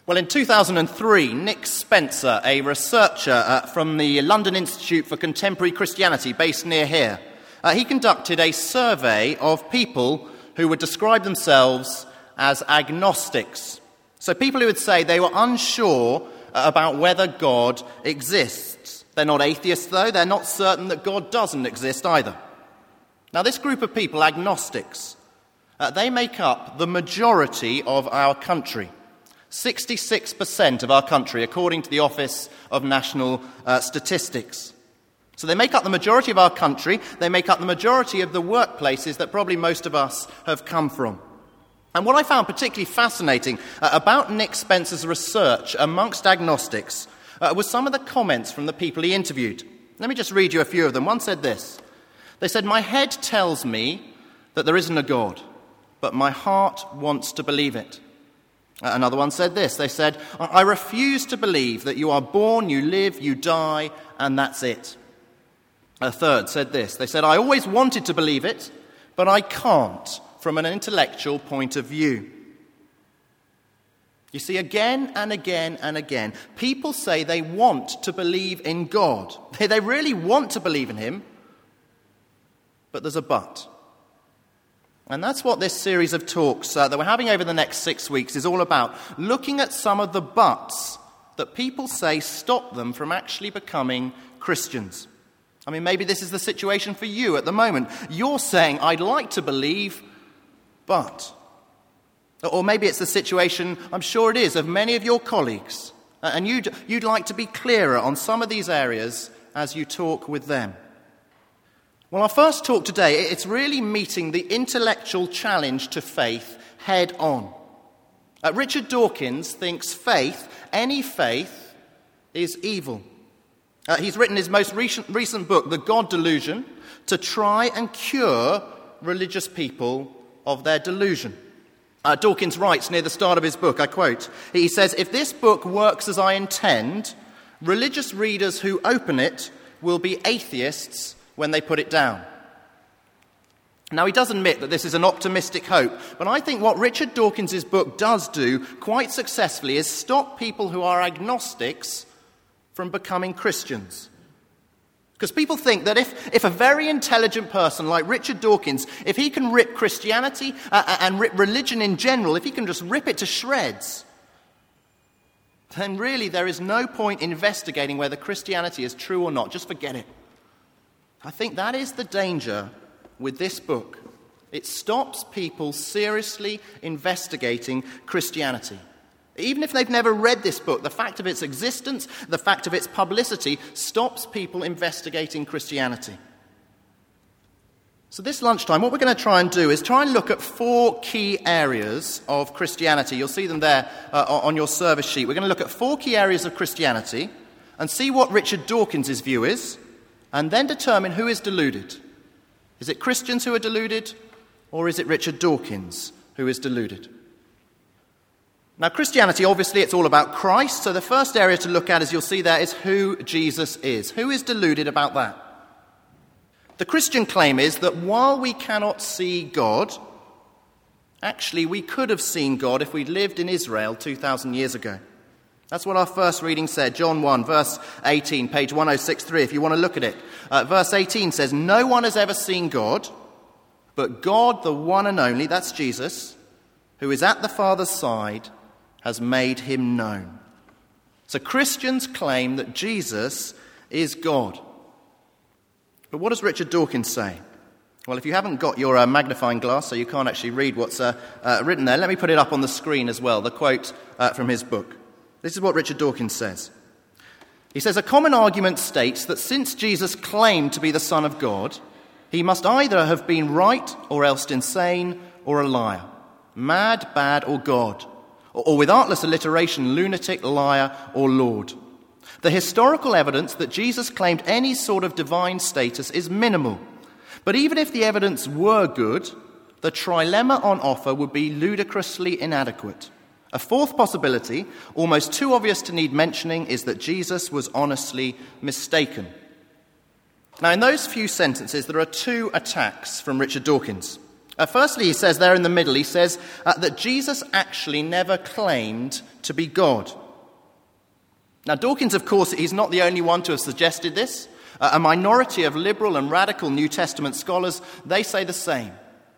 Well, in 2003, Nick Spencer, a researcher from the London Institute for Contemporary Christianity based near here, he conducted a survey of people who would describe themselves as agnostics. So people who would say they were unsure about whether God exists. They're not atheists, though. They're not certain that God doesn't exist either. Now, this group of people, agnostics, they make up the majority of our country. 66% of our country, according to the Office of National Statistics. So they make up the majority of our country. They make up the majority of the workplaces that probably most of us have come from. And what I found particularly fascinating about Nick Spencer's research amongst agnostics was some of the comments from the people he interviewed. Let me just read you a few of them. One said this. They said, "My head tells me that there isn't a God, but my heart wants to believe it." Another one said this. They said, "I refuse to believe that you are born, you live, you die, and that's it." A third said this. They said, "I always wanted to believe it, but I can't from an intellectual point of view." You see, again and again and again, people say they want to believe in God. They really want to believe in him, but there's a but. And that's what this series of talks that we're having over the next 6 weeks is all about, looking at some of the buts that people say stop them from actually becoming Christians. I mean, maybe this is the situation for you at the moment. You're saying, "I'd like to believe, but..." Or maybe it's the situation, I'm sure it is, of many of your colleagues, and you'd like to be clearer on some of these areas as you talk with them. Well, our first talk today, it's really meeting the intellectual challenge to faith head on. Richard Dawkins thinks faith, any faith, is evil. He's written his most recent book, The God Delusion, to try and cure religious people of their delusion. Dawkins writes near the start of his book, I quote, he says, "If this book works as I intend, religious readers who open it will be atheists when they put it down." Now, he does admit that this is an optimistic hope, but I think what Richard Dawkins' book does do quite successfully is stop people who are agnostics from becoming Christians. Because people think that if a very intelligent person like Richard Dawkins, if he can rip Christianity and rip religion in general, if he can just rip it to shreds, then really there is no point investigating whether Christianity is true or not. Just forget it. I think that is the danger with this book. It stops people seriously investigating Christianity. Even if they've never read this book, the fact of its existence, the fact of its publicity, stops people investigating Christianity. So this lunchtime, what we're going to try and do is try and look at 4 key areas of Christianity. You'll see them there on your service sheet. We're going to look at 4 key areas of Christianity and see what Richard Dawkins' view is, and then determine who is deluded. Is it Christians who are deluded, or is it Richard Dawkins who is deluded? Now, Christianity, obviously, it's all about Christ, so the first area to look at, as you'll see there, is who Jesus is. Who is deluded about that? The Christian claim is that while we cannot see God, actually we could have seen God if we'd lived in Israel 2,000 years ago. That's what our first reading said, John 1, verse 18, page 1063, if you want to look at it. Verse 18 says, "No one has ever seen God, but God, the one and only," that's Jesus, "who is at the Father's side, has made him known." So Christians claim that Jesus is God. But what does Richard Dawkins say? Well, if you haven't got your magnifying glass, so you can't actually read what's written there, let me put it up on the screen as well, the quote from his book. This is what Richard Dawkins says. He says, "A common argument states that since Jesus claimed to be the Son of God, he must either have been right or else insane or a liar, mad, bad, or God, or with artless alliteration, lunatic, liar, or Lord. The historical evidence that Jesus claimed any sort of divine status is minimal. But even if the evidence were good, the trilemma on offer would be ludicrously inadequate. A fourth possibility, almost too obvious to need mentioning, is that Jesus was honestly mistaken." Now, in those few sentences, there are 2 attacks from Richard Dawkins. Firstly, he says there in the middle, he says that Jesus actually never claimed to be God. Now, Dawkins, of course, he's not the only one to have suggested this. A minority of liberal and radical New Testament scholars, they say the same.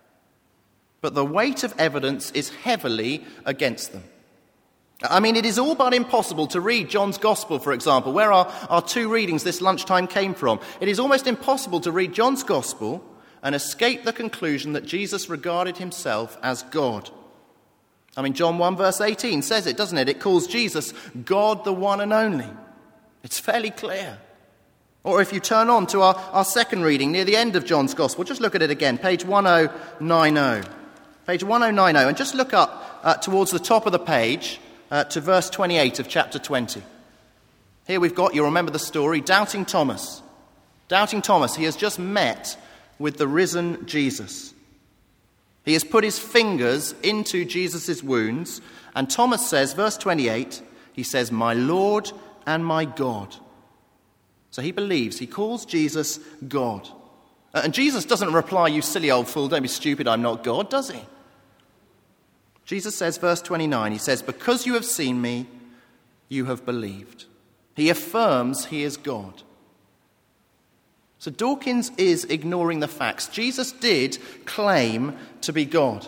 But the weight of evidence is heavily against them. I mean, it is all but impossible to read John's Gospel, for example, where our two readings this lunchtime came from. It is almost impossible to read John's Gospel and escape the conclusion that Jesus regarded himself as God. I mean, John 1 verse 18 says it, doesn't it? It calls Jesus God the one and only. It's fairly clear. Or if you turn on to our second reading near the end of John's Gospel, just look at it again, page 1090. Page 1090, and just look up towards the top of the page to verse 28 of chapter 20. Here we've got, you'll remember the story, Doubting Thomas. Doubting Thomas, he has just met with the risen Jesus. He has put his fingers into Jesus' wounds, and Thomas says, verse 28, he says, "My Lord and my God." So he believes, he calls Jesus God. And Jesus doesn't reply, "You silly old fool, don't be stupid, I'm not God," does he? Jesus says, verse 29, he says, "Because you have seen me, you have believed." He affirms he is God. So Dawkins is ignoring the facts. Jesus did claim to be God.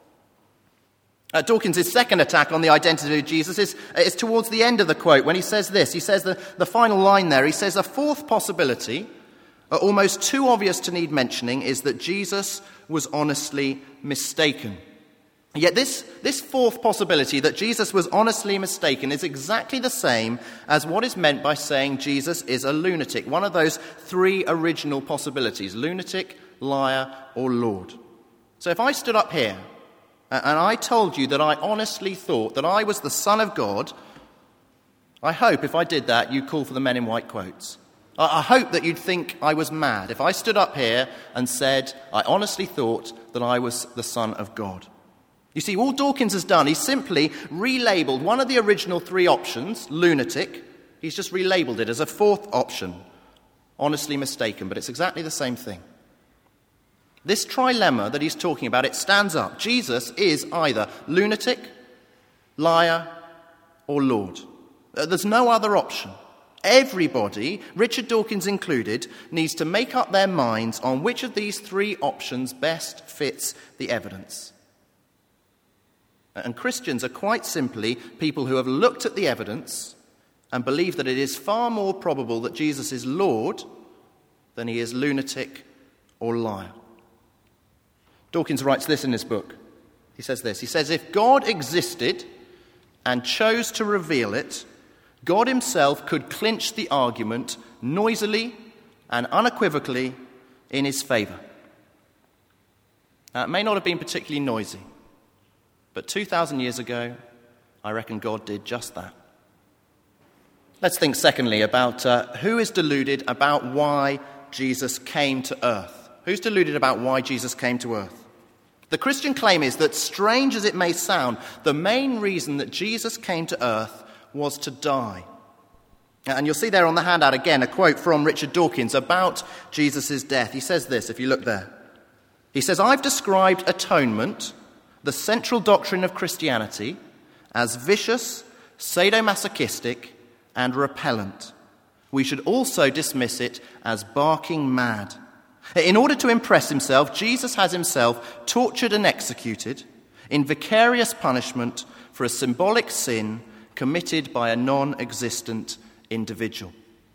Dawkins' second attack on the identity of Jesus is towards the end of the quote when he says this. He says the final line there, he says, "A fourth possibility, almost too obvious to need mentioning, is that Jesus was honestly mistaken." Yet this fourth possibility, that Jesus was honestly mistaken, is exactly the same as what is meant by saying Jesus is a lunatic. One of those three original possibilities: lunatic, liar, or Lord. So if I stood up here and I told you that I honestly thought that I was the Son of God, I hope if I did that you'd call for the Men in White quotes. I hope that you'd think I was mad if I stood up here and said I honestly thought that I was the Son of God. You see, all Dawkins has done, he's simply relabeled one of the original three options, lunatic. He's just relabeled it as a fourth option, honestly mistaken, but it's exactly the same thing. This trilemma that he's talking about, it stands up. Jesus is either lunatic, liar, or Lord. There's no other option. Everybody, Richard Dawkins included, needs to make up their minds on which of these three options best fits the evidence. And Christians are quite simply people who have looked at the evidence and believe that it is far more probable that Jesus is Lord than he is lunatic or liar. Dawkins writes this in his book. He says this. He says, "If God existed and chose to reveal it, God himself could clinch the argument noisily and unequivocally in his favour." Now, it may not have been particularly noisy, but 2,000 years ago, I reckon God did just that. Let's think secondly about who is deluded about why Jesus came to earth. Who's deluded about why Jesus came to earth? The Christian claim is that, strange as it may sound, the main reason that Jesus came to earth was to die. And you'll see there on the handout again a quote from Richard Dawkins about Jesus' death. He says this, if you look there. He says, "I've described atonement, the central doctrine of Christianity, as vicious, sadomasochistic, and repellent. We should also dismiss it as barking mad. In order to impress himself, Jesus has himself tortured and executed in vicarious punishment for a symbolic sin committed by a non-existent individual."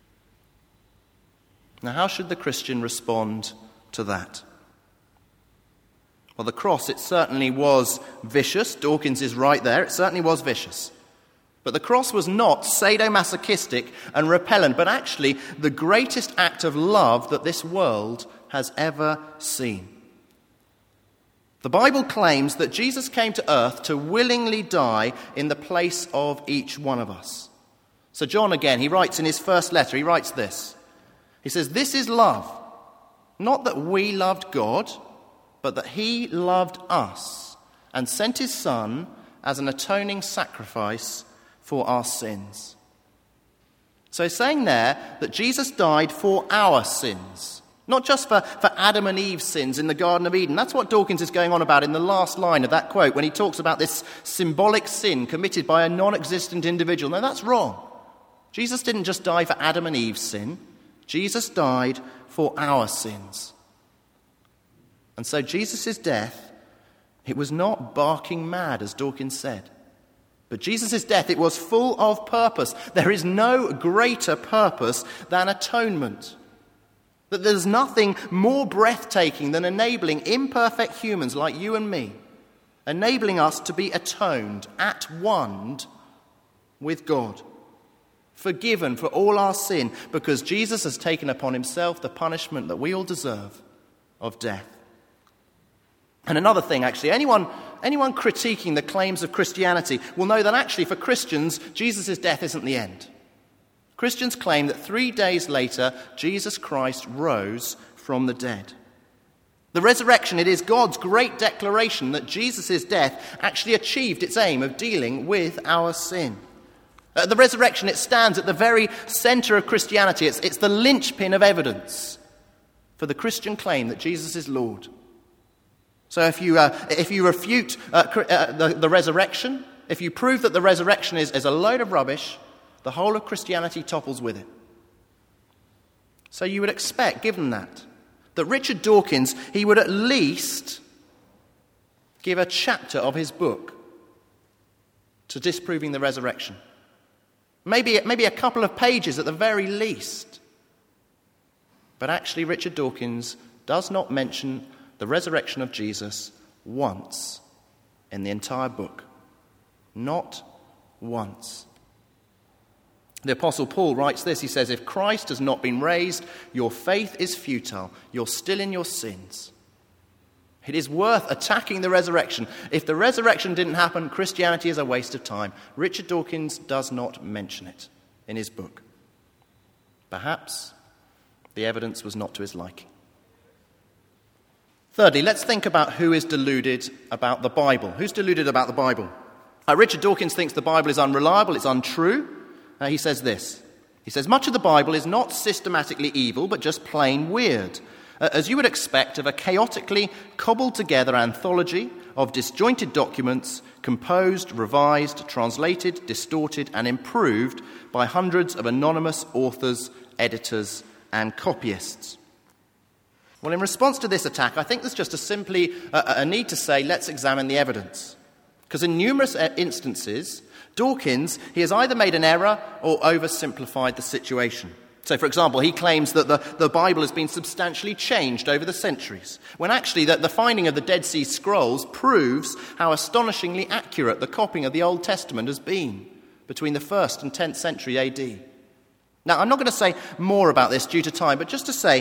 Now, how should the Christian respond to that? Well, the cross, it certainly was vicious. Dawkins is right there. It certainly was vicious. But the cross was not sadomasochistic and repellent, but actually the greatest act of love that this world has ever seen. The Bible claims that Jesus came to earth to willingly die in the place of each one of us. So John, again, he writes in his first letter, he writes this. He says, "This is love, not that we loved God, but that he loved us and sent his Son as an atoning sacrifice for our sins." So he's saying there that Jesus died for our sins, Not just for Adam and Eve's sins in the Garden of Eden. That's what Dawkins is going on about in the last line of that quote when he talks about this symbolic sin committed by a non-existent individual. No, that's wrong. Jesus didn't just die for Adam and Eve's sin. Jesus died for our sins. And so Jesus' death, it was not barking mad, as Dawkins said. But Jesus' death, it was full of purpose. There is no greater purpose than atonement. That there's nothing more breathtaking than enabling imperfect humans like you and me, enabling us to be atoned, at one with God, forgiven for all our sin, because Jesus has taken upon himself the punishment that we all deserve of death. And another thing, actually, anyone critiquing the claims of Christianity will know that actually for Christians, Jesus' death isn't the end. Christians claim that 3 days later, Jesus Christ rose from the dead. The resurrection, it is God's great declaration that Jesus' death actually achieved its aim of dealing with our sin. The resurrection, it stands at the very center of Christianity. It's the linchpin of evidence for the Christian claim that Jesus is Lord. So if you refute the resurrection, if you prove that the resurrection is a load of rubbish, the whole of Christianity topples with it. So you would expect, given that Richard Dawkins, he would at least give a chapter of his book to disproving the resurrection. Maybe a couple of pages at the very least. But actually, Richard Dawkins does not mention the resurrection of Jesus once in the entire book. Not once. The Apostle Paul writes this, he says, if Christ has not been raised, your faith is futile. You're still in your sins. It is worth attacking the resurrection. If the resurrection didn't happen, Christianity is a waste of time. Richard Dawkins does not mention it in his book. Perhaps the evidence was not to his liking. Thirdly, let's think about who is deluded about the Bible. Who's deluded about the Bible? Richard Dawkins thinks the Bible is unreliable, it's untrue. He says this. He says, much of the Bible is not systematically evil, but just plain weird. As you would expect of a chaotically cobbled together anthology of disjointed documents, composed, revised, translated, distorted, and improved by hundreds of anonymous authors, editors, and copyists. Well, in response to this attack, I think there's just simply a need to say, let's examine the evidence. Because in numerous instances, Dawkins, he has either made an error or oversimplified the situation. So, for example, he claims that the Bible has been substantially changed over the centuries, when actually the finding of the Dead Sea Scrolls proves how astonishingly accurate the copying of the Old Testament has been between the 1st and 10th century AD. Now, I'm not going to say more about this due to time, but just to say,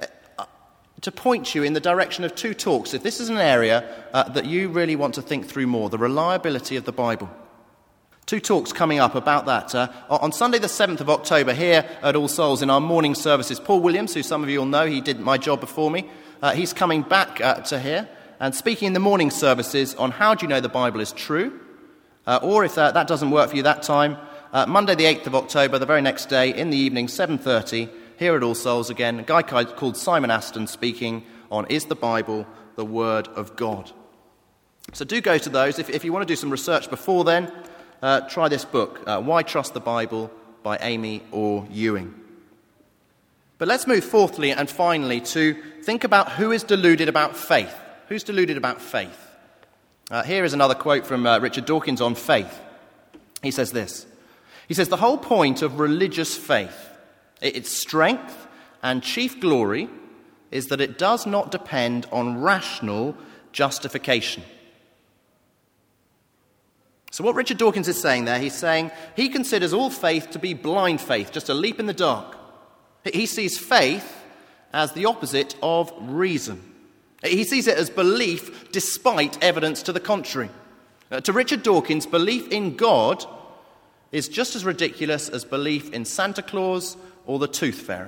to point you in the direction of 2 talks, if this is an area that you really want to think through more, the reliability of the Bible. 2 talks coming up about that. On Sunday the 7th of October here at All Souls in our morning services, Paul Williams, who some of you will know, he did my job before me, he's coming back to here and speaking in the morning services on how do you know the Bible is true, or if that doesn't work for you that time, Monday the 8th of October, the very next day, in the evening, 7:30, here at All Souls again, a guy called Simon Aston speaking on Is the Bible the Word of God? So do go to those. If you want to do some research before then, try this book, Why Trust the Bible by Amy Orr Ewing. But let's move fourthly and finally to think about who is deluded about faith. Who's deluded about faith? Here is another quote from Richard Dawkins on faith. He says this. He says, the whole point of religious faith, its strength and chief glory, is that it does not depend on rational justification. So what Richard Dawkins is saying there, he's saying he considers all faith to be blind faith, just a leap in the dark. He sees faith as the opposite of reason. He sees it as belief despite evidence to the contrary. To Richard Dawkins, belief in God is just as ridiculous as belief in Santa Claus or the Tooth Fairy.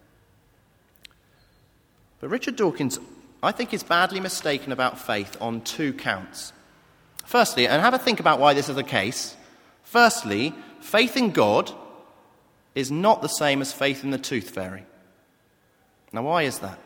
But Richard Dawkins, I think, is badly mistaken about faith on 2 counts. Firstly, and have a think about why this is the case. Firstly, faith in God is not the same as faith in the Tooth Fairy. Now, why is that?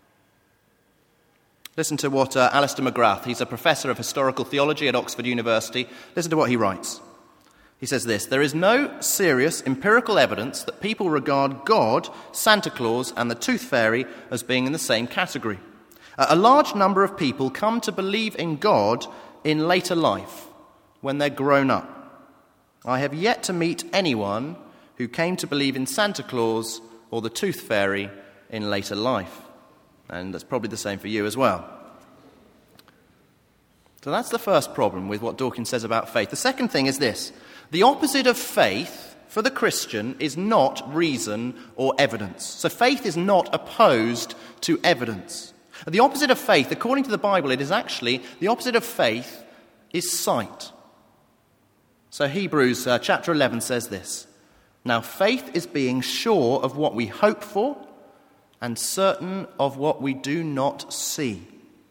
Listen to what Alistair McGrath, he's a professor of historical theology at Oxford University, listen to what he writes. He says this: "There is no serious empirical evidence that people regard God, Santa Claus, and the Tooth Fairy as being in the same category. A large number of people come to believe in God in later life, when they're grown up. I have yet to meet anyone who came to believe in Santa Claus or the Tooth Fairy in later life." And that's probably the same for you as well. So that's the first problem with what Dawkins says about faith. The second thing is this: the opposite of faith for the Christian is not reason or evidence. So faith is not opposed to evidence. The opposite of faith, according to the Bible, the opposite of faith is sight. So Hebrews chapter 11 says this: "Now faith is being sure of what we hope for and certain of what we do not see."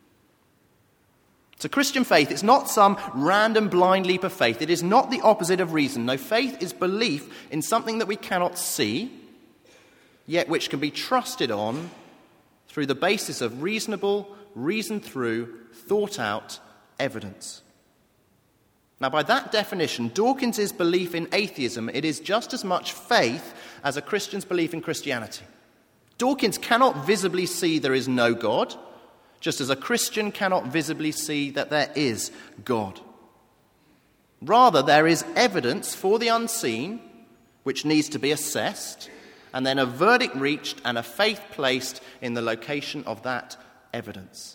So Christian faith is not some random blind leap of faith. It is not the opposite of reason. No, faith is belief in something that we cannot see, yet which can be trusted on through the basis of reasonable, reasoned through, thought out evidence. Now, by that definition, Dawkins' belief in atheism, it is just as much faith as a Christian's belief in Christianity. Dawkins cannot visibly see there is no God, just as a Christian cannot visibly see that there is God. Rather, there is evidence for the unseen, which needs to be assessed, and then a verdict reached and a faith placed in the location of that evidence.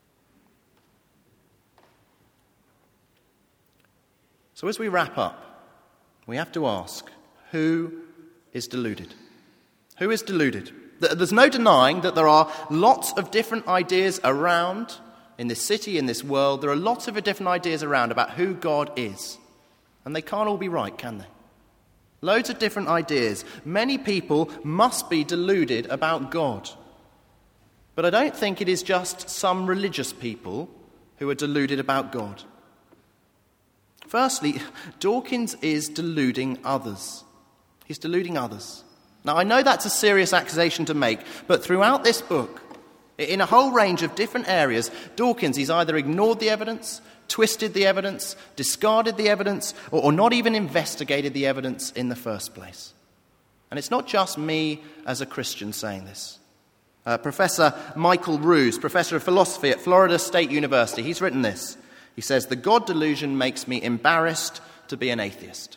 So as we wrap up, we have to ask, who is deluded? Who is deluded? There's no denying that there are lots of different ideas around in this city, in this world. There are lots of different ideas around about who God is. And they can't all be right, can they? Loads of different ideas. Many people must be deluded about God. But I don't think it is just some religious people who are deluded about God. Firstly, Dawkins is deluding others. He's deluding others. Now, I know that's a serious accusation to make, but throughout this book, in a whole range of different areas, Dawkins, he's either ignored the evidence, twisted the evidence, discarded the evidence, or not even investigated the evidence in the first place. And it's not just me as a Christian saying this. Professor Michael Ruse, professor of philosophy at Florida State University, he's written this. He says, "The God delusion makes me embarrassed to be an atheist."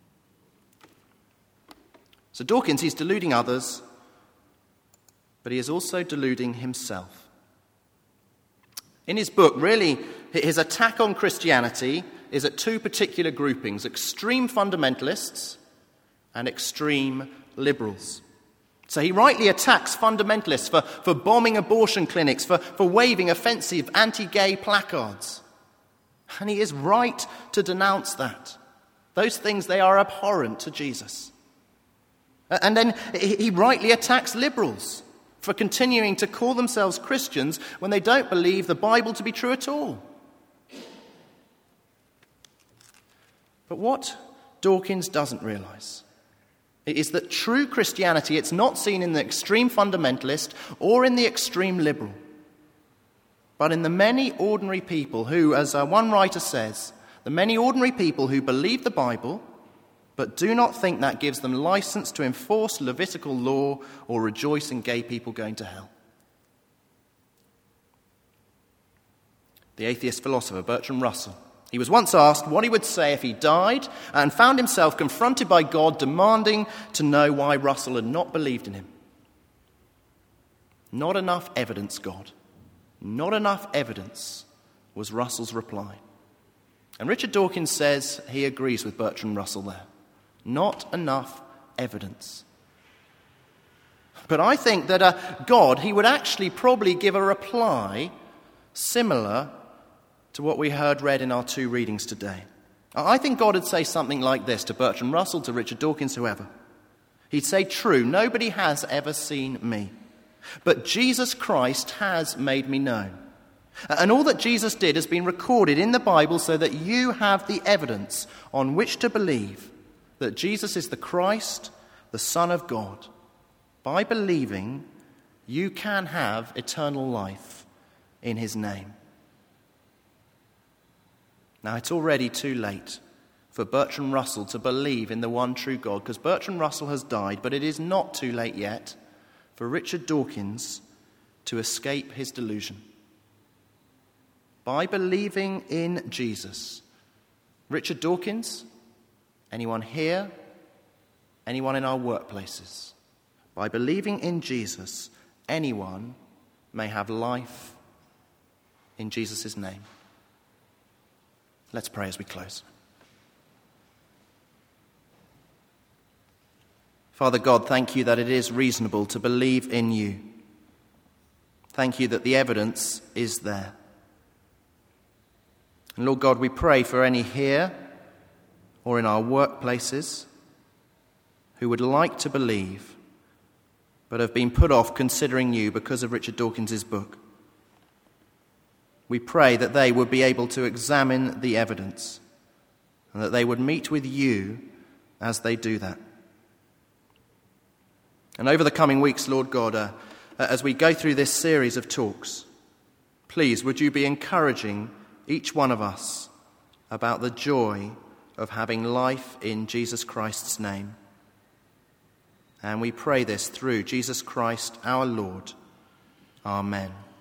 So Dawkins, he's deluding others, but he is also deluding himself. In his book, really, his attack on Christianity is at two particular groupings: extreme fundamentalists and extreme liberals. So he rightly attacks fundamentalists for bombing abortion clinics, for waving offensive anti-gay placards. And he is right to denounce that. Those things, they are abhorrent to Jesus. And then he rightly attacks liberals for continuing to call themselves Christians when they don't believe the Bible to be true at all. But what Dawkins doesn't realize is that true Christianity, it's not seen in the extreme fundamentalist or in the extreme liberal, but in the many ordinary people who, as one writer says, the many ordinary people who believe the Bible but do not think that gives them license to enforce Levitical law or rejoice in gay people going to hell. The atheist philosopher Bertrand Russell, he was once asked what he would say if he died and found himself confronted by God demanding to know why Russell had not believed in him. "Not enough evidence, God. Not enough evidence," was Russell's reply. And Richard Dawkins says he agrees with Bertrand Russell there. Not enough evidence. But I think that God, he would actually probably give a reply similar to what we heard read in our two readings today. I think God would say something like this to Bertrand Russell, to Richard Dawkins, whoever. He'd say, "True, nobody has ever seen me, but Jesus Christ has made me known. And all that Jesus did has been recorded in the Bible so that you have the evidence on which to believe that Jesus is the Christ, the Son of God. By believing, You can have eternal life in his name. Now, it's already too late for Bertrand Russell to believe in the one true God, because Bertrand Russell has died, but it is not too late yet for Richard Dawkins to escape his delusion. By believing in Jesus, Richard Dawkins, anyone here, anyone in our workplaces, by believing in Jesus, anyone may have life in Jesus' name. Let's pray as we close. Father God, thank you that it is reasonable to believe in you. Thank you that the evidence is there. And Lord God, we pray for any here or in our workplaces who would like to believe but have been put off considering you because of Richard Dawkins' book. We pray that they would be able to examine the evidence and that they would meet with you as they do that. And over the coming weeks, Lord God, as we go through this series of talks, please would you be encouraging each one of us about the joy of having life in Jesus Christ's name. And we pray this through Jesus Christ our Lord. Amen.